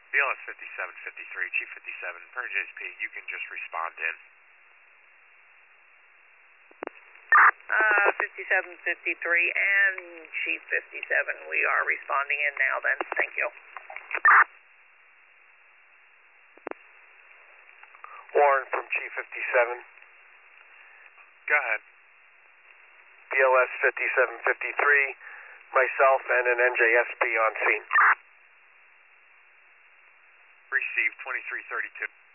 BLS 5753, Chief 57, per JSP, you can just respond in. 5753 and Chief 57, we are responding in now then. Thank you. Warren from Chief 57. Go ahead. BLS 5753, myself and an NJSP on scene. Received 2332.